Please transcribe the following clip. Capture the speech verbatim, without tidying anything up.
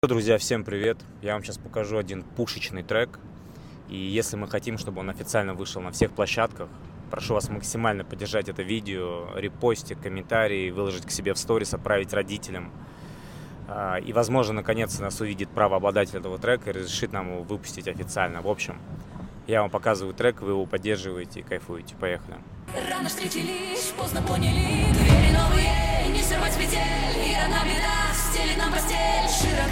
Друзья, всем привет! Я вам сейчас покажу один пушечный трек. И если мы хотим, чтобы он официально вышел на всех площадках, прошу вас максимально поддержать это видео, репостик, комментарии, выложить к себе в сторис, отправить родителям. И, возможно, наконец нас увидит правообладатель этого трека и разрешит нам его выпустить официально. В общем, я вам показываю трек, вы его поддерживаете и кайфуете. Поехали! Рано встретились, поздно поняли, двери новые, не сорвать с петель, и одна беда стелит нам постель, широко